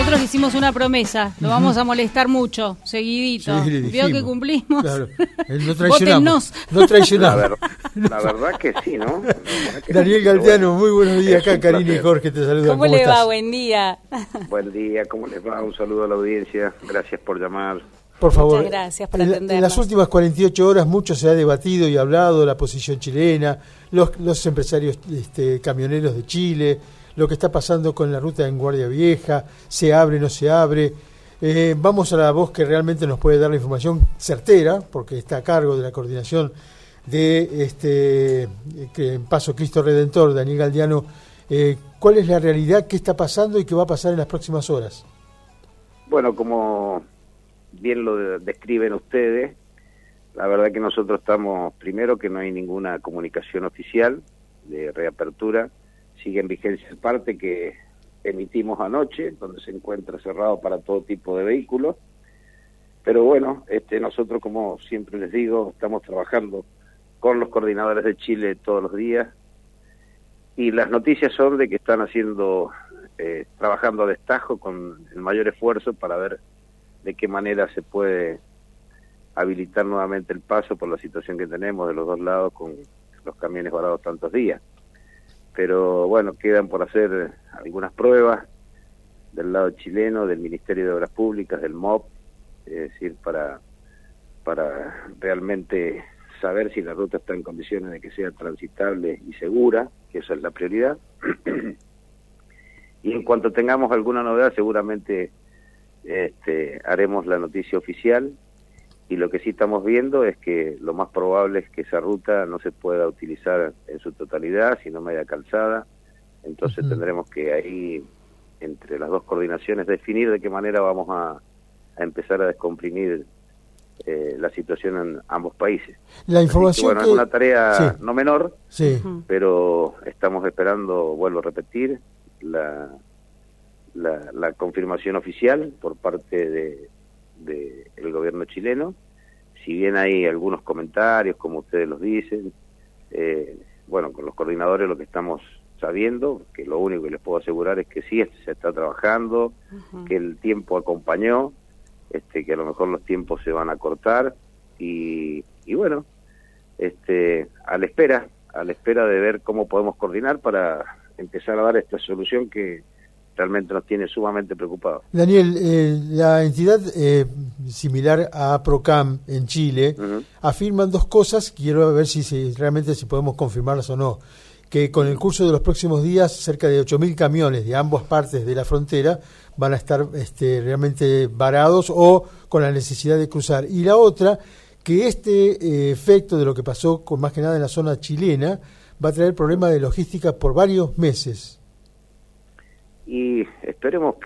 Nosotros le hicimos una promesa, lo vamos a molestar mucho, seguidito. Sí, Vio que cumplimos. Claro. No traicionamos. No traicionamos. La verdad que sí, ¿no? Daniel Galdeano, muy buenos días. Acá Karina y Jorge te saludan. ¿Cómo le va? Buen día. Buen día, ¿cómo les va? Un saludo a la audiencia. Gracias por llamar. Por favor, muchas gracias por atendernos. En las últimas 48 horas mucho se ha debatido y hablado la posición chilena, los empresarios camioneros de Chile, lo que está pasando con la ruta en Guardia Vieja, se abre, no se abre. Vamos a la voz que realmente nos puede dar la información certera, porque está a cargo de la coordinación de Paso Cristo Redentor, Daniel Galdeano. ¿Cuál es la realidad? ¿Qué está pasando y qué va a pasar en las próximas horas? Bueno, como bien lo describen ustedes, la verdad que nosotros estamos, primero que no hay ninguna comunicación oficial de reapertura, sigue en vigencia el parte que emitimos anoche, donde se encuentra cerrado para todo tipo de vehículos, pero bueno, nosotros, como siempre les digo, estamos trabajando con los coordinadores de Chile todos los días, y las noticias son de que están trabajando a destajo con el mayor esfuerzo para ver de qué manera se puede habilitar nuevamente el paso por la situación que tenemos de los dos lados con los camiones varados tantos días. Pero bueno, quedan por hacer algunas pruebas del lado chileno, del Ministerio de Obras Públicas, del MOP, es decir, para realmente saber si la ruta está en condiciones de que sea transitable y segura, que esa es la prioridad. Y en cuanto tengamos alguna novedad, seguramente haremos la noticia oficial, y lo que sí estamos viendo es que lo más probable es que esa ruta no se pueda utilizar en su totalidad, sino media calzada. Entonces tendremos que ahí, entre las dos coordinaciones, definir de qué manera vamos a empezar a descomprimir la situación en ambos países. La información bueno, es una tarea no menor, sí, pero estamos esperando, vuelvo a repetir, la confirmación oficial por parte de el gobierno chileno. Si bien hay algunos comentarios, como ustedes los dicen, bueno, con los coordinadores lo que estamos sabiendo, que lo único que les puedo asegurar es que sí, se está trabajando, que el tiempo acompañó, que a lo mejor los tiempos se van a cortar, y bueno, a la espera de ver cómo podemos coordinar para empezar a dar esta solución que realmente nos tiene sumamente preocupados. Daniel, la entidad similar a Procam en Chile afirman dos cosas, quiero ver si realmente si podemos confirmarlas o no, que con el curso de los próximos días cerca de 8.000 camiones de ambas partes de la frontera van a estar realmente varados o con la necesidad de cruzar. Y la otra, que efecto de lo que pasó con más que nada en la zona chilena va a traer problemas de logística por varios meses. Y esperemos,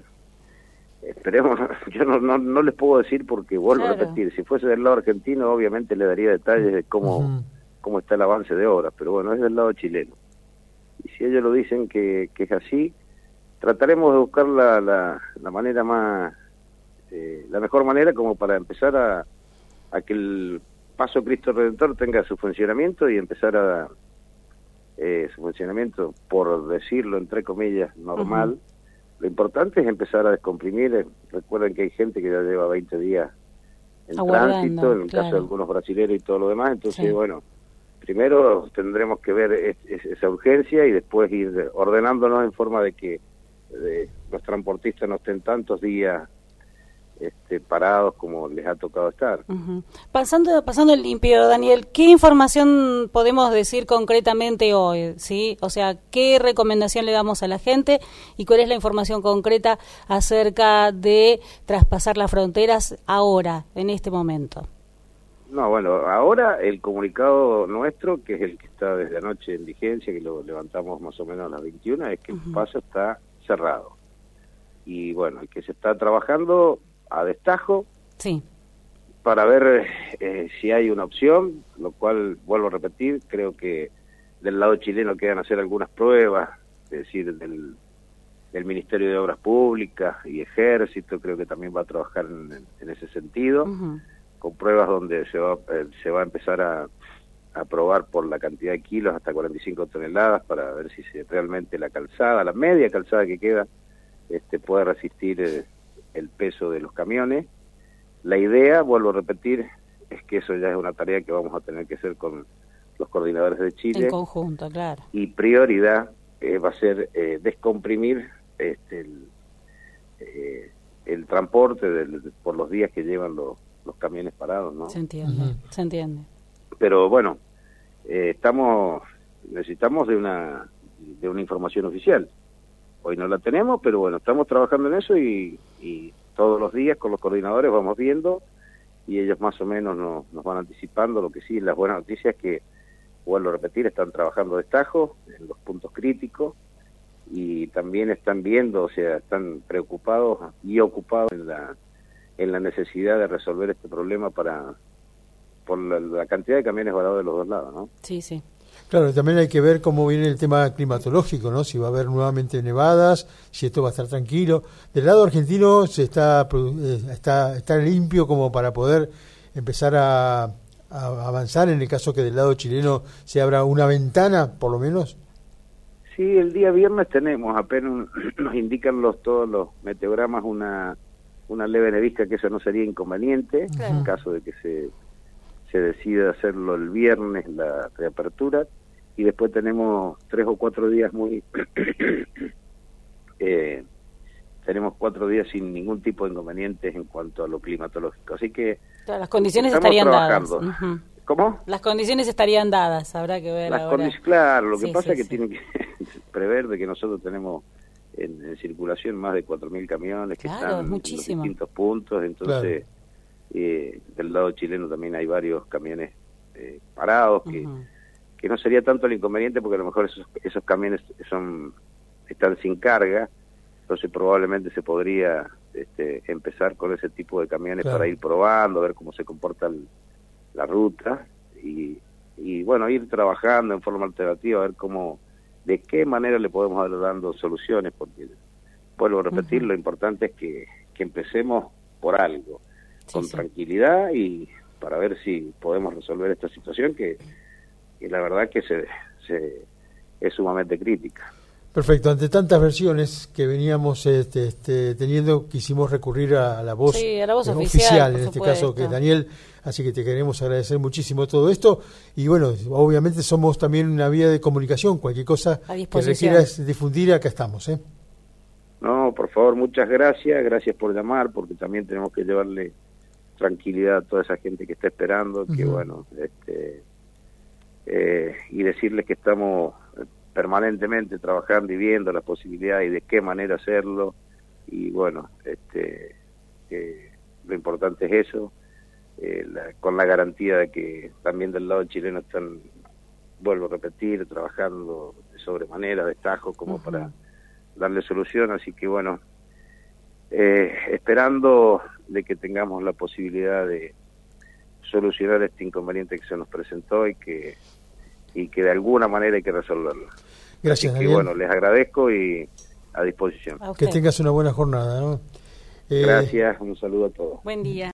yo no les puedo decir porque vuelvo a repetir, si fuese del lado argentino obviamente le daría detalles de cómo está el avance de obras, pero bueno, es del lado chileno. Y si ellos lo dicen que es así, trataremos de buscar la manera más, la mejor manera como para empezar a que el Paso Cristo Redentor tenga su funcionamiento y empezar a su funcionamiento, por decirlo entre comillas, normal. Lo importante es empezar a descomprimir. Recuerden que hay gente que ya lleva 20 días en tránsito, en el caso de algunos brasileños y todo lo demás. Entonces, bueno, primero tendremos que ver esa urgencia y después ir ordenándonos en forma de que los transportistas no estén tantos días parados como les ha tocado estar. Pasando el limpio, Daniel, ¿qué información podemos decir concretamente hoy? ¿Sí? O sea, ¿qué recomendación le damos a la gente y cuál es la información concreta acerca de traspasar las fronteras ahora, en este momento? No, bueno, ahora el comunicado nuestro, que es el que está desde anoche en vigencia, que lo levantamos más o menos a las 21, es que el paso está cerrado. Y bueno, el que se está trabajando a destajo para ver si hay una opción, lo cual, vuelvo a repetir, creo que del lado chileno quedan hacer algunas pruebas, es decir, del Ministerio de Obras Públicas y Ejército, creo que también va a trabajar en ese sentido, con pruebas donde se va a empezar a probar por la cantidad de kilos hasta 45 toneladas para ver si realmente la calzada, la media calzada que queda, pueda resistir el peso de los camiones. La idea, vuelvo a repetir, es que eso ya es una tarea que vamos a tener que hacer con los coordinadores de Chile. En conjunto, claro. Y prioridad va a ser descomprimir el transporte por los días que llevan los camiones parados, ¿no? Se entiende, se entiende. Pero bueno, necesitamos de una información oficial. Hoy no la tenemos, pero bueno, estamos trabajando en eso y todos los días con los coordinadores vamos viendo y ellos más o menos nos van anticipando. Lo que sí, las buenas noticias es que, vuelvo a repetir, están trabajando de tajo en los puntos críticos y también están viendo, o sea, están preocupados y ocupados en la necesidad de resolver este problema por la cantidad de camiones varados de los dos lados, ¿no? Sí, sí. Claro, también hay que ver cómo viene el tema climatológico, ¿no? Si va a haber nuevamente nevadas, si esto va a estar tranquilo. Del lado argentino está limpio como para poder empezar a avanzar en el caso que del lado chileno se abra una ventana, por lo menos. Sí, el día viernes tenemos, apenas nos indican todos los meteogramas una leve nevisca, que eso no sería inconveniente, claro, en caso de que se decida hacerlo el viernes, la reapertura, y después tenemos 3 o 4 días tenemos 4 días sin ningún tipo de inconvenientes en cuanto a lo climatológico, así que claro, las condiciones estarían trabajando. Dadas. ¿Cómo? Las condiciones estarían dadas, habrá que ver ahora. Claro, lo que sí, pasa es que sí. tienen que prever de que nosotros tenemos en circulación más de 4.000 camiones que claro, están en los distintos puntos, entonces del lado chileno también hay varios camiones parados que no sería tanto el inconveniente porque a lo mejor esos camiones están sin carga, entonces probablemente se podría empezar con ese tipo de camiones para ir probando, ver cómo se comporta la ruta y bueno, ir trabajando en forma alternativa, a ver de qué manera le podemos ir dando soluciones, porque vuelvo a repetir, lo importante es que empecemos por algo, con tranquilidad y para ver si podemos resolver esta situación que la verdad que es sumamente crítica. Perfecto, ante tantas versiones que veníamos teniendo, quisimos recurrir a la voz, oficial en este caso, que es Daniel, así que te queremos agradecer muchísimo todo esto, y bueno, obviamente somos también una vía de comunicación, cualquier cosa que requieras difundir, acá estamos. No, por favor, muchas gracias por llamar, porque también tenemos que llevarle tranquilidad a toda esa gente que está esperando, que bueno, y decirles que estamos permanentemente trabajando y viendo las posibilidades y de qué manera hacerlo, y bueno, lo importante es eso, con la garantía de que también del lado chileno están, vuelvo a repetir, trabajando de sobremanera, de tajo, como para darle solución, así que bueno, esperando de que tengamos la posibilidad de solucionar este inconveniente que se nos presentó y que de alguna manera hay que resolverlo. Gracias, Daniel. Bueno, les agradezco y a disposición. Que tengas una buena jornada, ¿no? Gracias, un saludo a todos. Buen día.